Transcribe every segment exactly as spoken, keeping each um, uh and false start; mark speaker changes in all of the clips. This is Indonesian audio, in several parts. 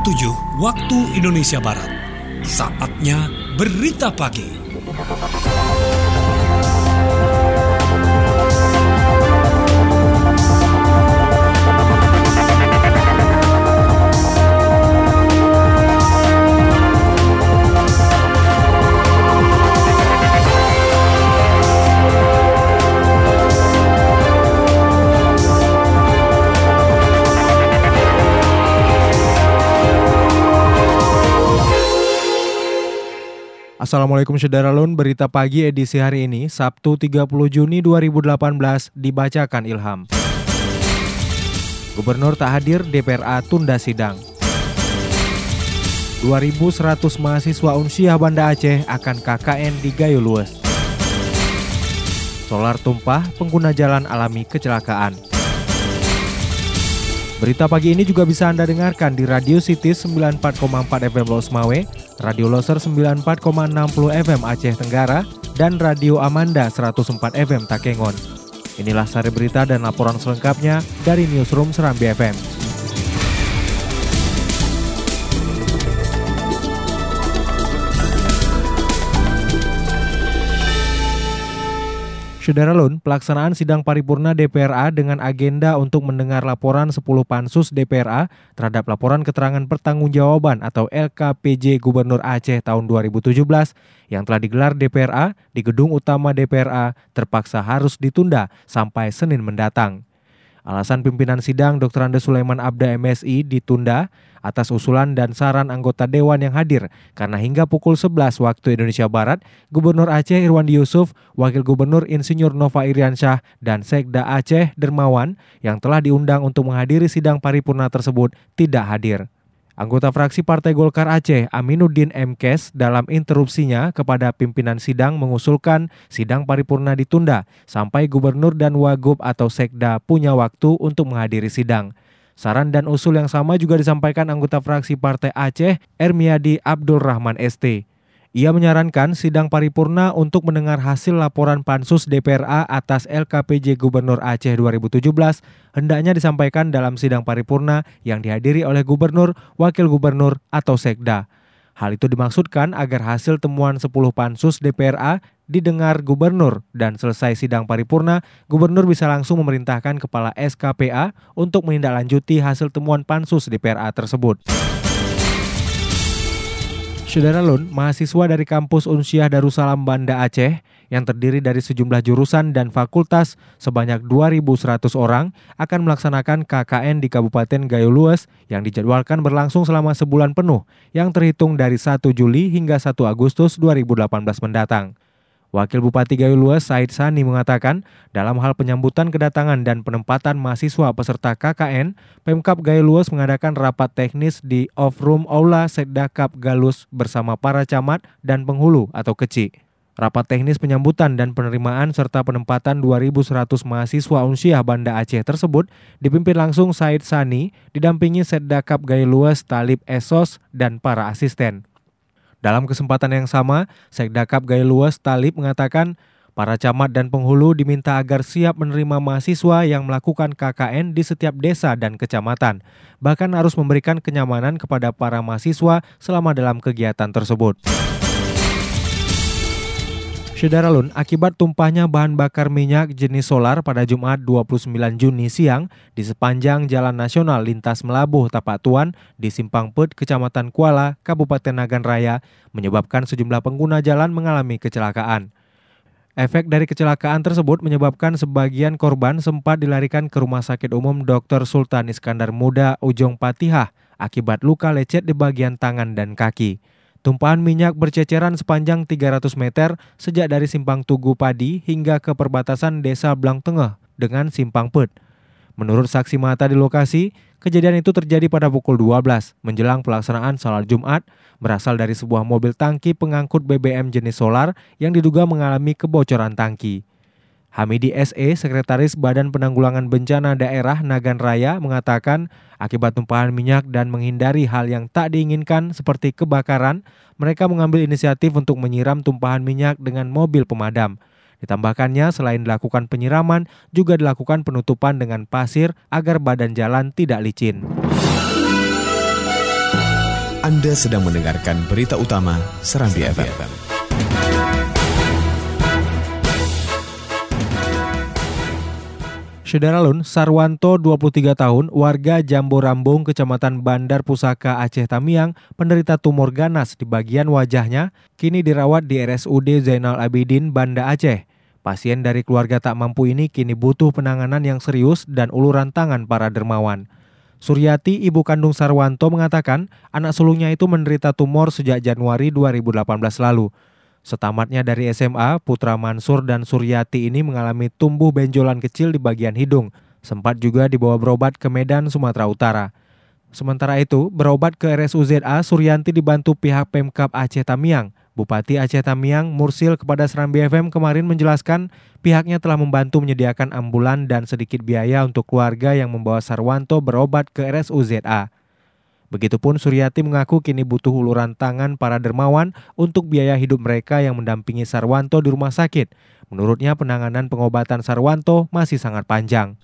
Speaker 1: tujuh waktu Indonesia Barat. Saatnya Berita Pagi.
Speaker 2: Assalamualaikum Syederalun, berita pagi edisi hari ini, Sabtu tiga puluh Juni dua ribu delapan belas, dibacakan Ilham. Gubernur tak hadir, D P R A tunda sidang. dua ribu seratus mahasiswa Unsyah Banda Aceh akan K K N di Gayo Lues. Solar tumpah, pengguna jalan alami kecelakaan. Berita pagi ini juga bisa Anda dengarkan di Radio City sembilan puluh empat koma empat F M Los Mawe, Radio Loser sembilan puluh empat koma enam puluh F M Aceh Tenggara, dan Radio Amanda seratus empat F M Takengon. Inilah sari berita dan laporan selengkapnya dari Newsroom Serambi F M. Syederalun, pelaksanaan sidang paripurna D P R A dengan agenda untuk mendengar laporan sepuluh pansus D P R A terhadap laporan keterangan pertanggungjawaban atau L K P J Gubernur Aceh tahun dua ribu tujuh belas yang telah digelar D P R A di gedung utama D P R A terpaksa harus ditunda sampai Senin mendatang. Alasan pimpinan sidang Doktor Andes Sulaiman Abda M S I ditunda atas usulan dan saran anggota Dewan yang hadir karena hingga pukul sebelas waktu Indonesia Barat, Gubernur Aceh Irwandi Yusuf, Wakil Gubernur Insinyur Nova Iriansyah, dan Sekda Aceh Dermawan yang telah diundang untuk menghadiri sidang paripurna tersebut tidak hadir. Anggota fraksi Partai Golkar Aceh, Aminuddin M. Kes, dalam interupsinya kepada pimpinan sidang mengusulkan sidang paripurna ditunda sampai gubernur dan wagub atau sekda punya waktu untuk menghadiri sidang. Saran dan usul yang sama juga disampaikan anggota fraksi Partai Aceh, Ermiadi Abdul Rahman S T. Ia menyarankan sidang paripurna untuk mendengar hasil laporan pansus D P R A atas L K P J Gubernur Aceh dua ribu tujuh belas hendaknya disampaikan dalam sidang paripurna yang dihadiri oleh gubernur, wakil gubernur, atau sekda. Hal itu dimaksudkan agar hasil temuan sepuluh pansus D P R A didengar gubernur dan selesai sidang paripurna, gubernur bisa langsung memerintahkan kepala S K P A untuk menindaklanjuti hasil temuan pansus D P R A tersebut. Syederalun, mahasiswa dari kampus Unsyah Darussalam Banda Aceh yang terdiri dari sejumlah jurusan dan fakultas sebanyak dua ribu seratus orang akan melaksanakan K K N di Kabupaten Gayo Lues yang dijadwalkan berlangsung selama sebulan penuh yang terhitung dari satu Juli hingga satu Agustus dua ribu delapan belas mendatang. Wakil Bupati Gayo Lues Said Sani mengatakan, dalam hal penyambutan kedatangan dan penempatan mahasiswa peserta K K N, Pemkab Gayo Lues mengadakan rapat teknis di off-room Aula Setdakap Galus bersama para camat dan penghulu atau keci. Rapat teknis penyambutan dan penerimaan serta penempatan dua ribu seratus mahasiswa Unsyah Banda Aceh tersebut dipimpin langsung Said Sani, didampingi Setdakap Gayo Lues Talib Esos dan para asisten. Dalam kesempatan yang sama, Sekdakap Gayo Lues Talib mengatakan para camat dan penghulu diminta agar siap menerima mahasiswa yang melakukan K K N di setiap desa dan kecamatan, bahkan harus memberikan kenyamanan kepada para mahasiswa selama dalam kegiatan tersebut. Syederalun, akibat tumpahnya bahan bakar minyak jenis solar pada Jumat dua puluh sembilan Juni siang di sepanjang Jalan Nasional Lintas Melabuh Tapak Tuan di Simpang Pet, Kecamatan Kuala, Kabupaten Nagan Raya, menyebabkan sejumlah pengguna jalan mengalami kecelakaan. Efek dari kecelakaan tersebut menyebabkan sebagian korban sempat dilarikan ke Rumah Sakit Umum Doktor Sultan Iskandar Muda Ujung Patihah akibat luka lecet di bagian tangan dan kaki. Tumpahan minyak berceceran sepanjang tiga ratus meter sejak dari Simpang Tugu Padi hingga ke perbatasan Desa Blang Tengah dengan Simpang Pet. Menurut saksi mata di lokasi, kejadian itu terjadi pada pukul dua belas menjelang pelaksanaan salat Jumat, berasal dari sebuah mobil tangki pengangkut B B M jenis solar yang diduga mengalami kebocoran tangki. Hamidi S E, Sekretaris Badan Penanggulangan Bencana Daerah Nagan Raya, mengatakan akibat tumpahan minyak dan menghindari hal yang tak diinginkan seperti kebakaran, mereka mengambil inisiatif untuk menyiram tumpahan minyak dengan mobil pemadam. Ditambahkannya, selain dilakukan penyiraman, juga dilakukan penutupan dengan pasir agar badan jalan tidak licin.
Speaker 3: Anda sedang mendengarkan berita utama Serambi F M.
Speaker 2: Syederalun, Sarwanto, dua puluh tiga tahun, warga Jambo Rambung, Kecamatan Bandar Pusaka, Aceh Tamiang, penderita tumor ganas di bagian wajahnya, kini dirawat di R S U D Zainal Abidin, Banda Aceh. Pasien dari keluarga tak mampu ini kini butuh penanganan yang serius dan uluran tangan para dermawan. Suryati, ibu kandung Sarwanto, mengatakan anak sulungnya itu menderita tumor sejak Januari dua ribu delapan belas lalu. Setamatnya dari S M A, putra Mansur dan Suryati ini mengalami tumbuh benjolan kecil di bagian hidung. Sempat juga dibawa berobat ke Medan, Sumatera Utara. Sementara itu, berobat ke R S U Z A, Suryanti dibantu pihak Pemkab Aceh Tamiang. Bupati Aceh Tamiang, Mursil, kepada Serambi F M kemarin menjelaskan pihaknya telah membantu menyediakan ambulan dan sedikit biaya untuk keluarga yang membawa Sarwanto berobat ke R S U Z A. Begitupun Suryati mengaku kini butuh uluran tangan para dermawan untuk biaya hidup mereka yang mendampingi Sarwanto di rumah sakit. Menurutnya penanganan pengobatan Sarwanto masih sangat panjang.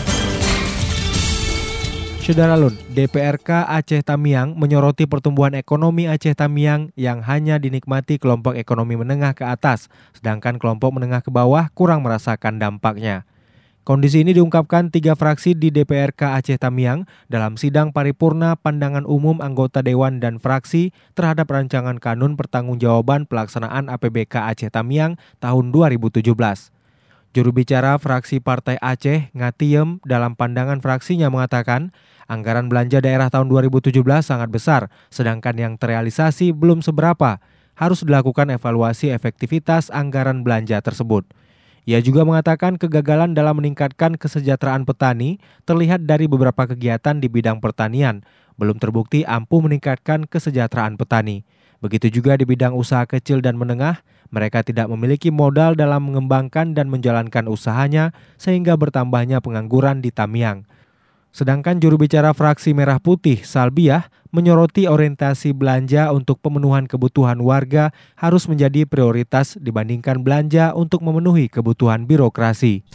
Speaker 2: Syederalun, D P R K Aceh Tamiang menyoroti pertumbuhan ekonomi Aceh Tamiang yang hanya dinikmati kelompok ekonomi menengah ke atas, sedangkan kelompok menengah ke bawah kurang merasakan dampaknya. Kondisi ini diungkapkan tiga fraksi di D P R K Aceh Tamiang dalam sidang paripurna pandangan umum anggota Dewan dan fraksi terhadap rancangan kanun pertanggungjawaban pelaksanaan A P B K Aceh Tamiang tahun dua ribu tujuh belas. Juru bicara fraksi Partai Aceh, Ngatiem, dalam pandangan fraksinya mengatakan anggaran belanja daerah tahun dua ribu tujuh belas sangat besar, sedangkan yang terrealisasi belum seberapa. Harus dilakukan evaluasi efektivitas anggaran belanja tersebut. Ia juga mengatakan kegagalan dalam meningkatkan kesejahteraan petani terlihat dari beberapa kegiatan di bidang pertanian, belum terbukti ampuh meningkatkan kesejahteraan petani. Begitu juga di bidang usaha kecil dan menengah, mereka tidak memiliki modal dalam mengembangkan dan menjalankan usahanya sehingga bertambahnya pengangguran di Tamiang. Sedangkan juru bicara fraksi Merah Putih, Salbiah, menyoroti orientasi belanja untuk pemenuhan kebutuhan warga harus menjadi prioritas dibandingkan belanja untuk memenuhi kebutuhan birokrasi.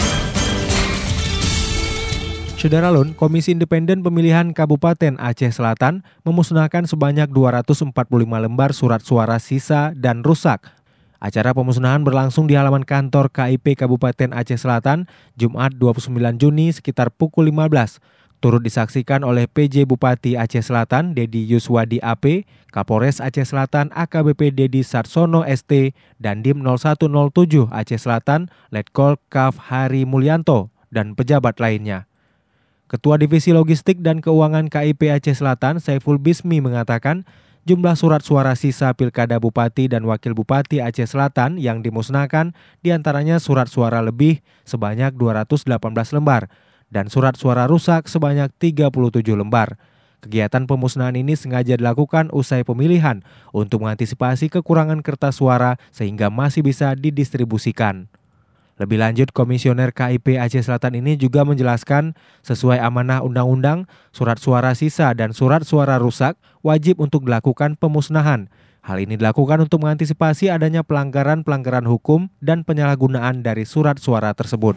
Speaker 2: Syederalun, Komisi Independen Pemilihan Kabupaten Aceh Selatan memusnahkan sebanyak dua ratus empat puluh lima lembar surat suara sisa dan rusak. Acara pemusnahan berlangsung di halaman kantor K I P Kabupaten Aceh Selatan, Jumat dua puluh sembilan Juni sekitar pukul lima belas. Turut disaksikan oleh P J Bupati Aceh Selatan, Dedi Yuswadi A P, Kapolres Aceh Selatan A K B P Dedi Sarsono S T, dan Dim nol satu nol tujuh Aceh Selatan, Letkol Kaf Hari Mulyanto, dan pejabat lainnya. Ketua Divisi Logistik dan Keuangan K I P Aceh Selatan, Saiful Bismi, mengatakan jumlah surat suara sisa Pilkada Bupati dan Wakil Bupati Aceh Selatan yang dimusnahkan diantaranya surat suara lebih sebanyak dua ratus delapan belas lembar dan surat suara rusak sebanyak tiga puluh tujuh lembar. Kegiatan pemusnahan ini sengaja dilakukan usai pemilihan untuk mengantisipasi kekurangan kertas suara sehingga masih bisa didistribusikan. Lebih lanjut, Komisioner K I P Aceh Selatan ini juga menjelaskan sesuai amanah undang-undang, surat suara sisa dan surat suara rusak wajib untuk dilakukan pemusnahan. Hal ini dilakukan untuk mengantisipasi adanya pelanggaran-pelanggaran hukum dan penyalahgunaan dari surat suara tersebut.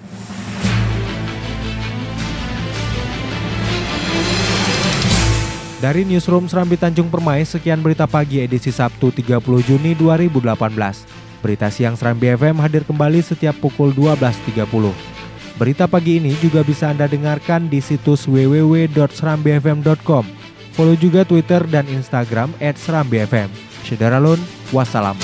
Speaker 2: Dari Newsroom Serambi Tanjung Permai, sekian berita pagi edisi Sabtu tiga puluh Juni dua ribu delapan belas. Berita siang Serambi F M hadir kembali setiap pukul dua belas tiga puluh. Berita pagi ini juga bisa Anda dengarkan di situs w w w dot serambi f m dot com. Follow juga Twitter dan Instagram at serambi f m. Syederalun, wassalam.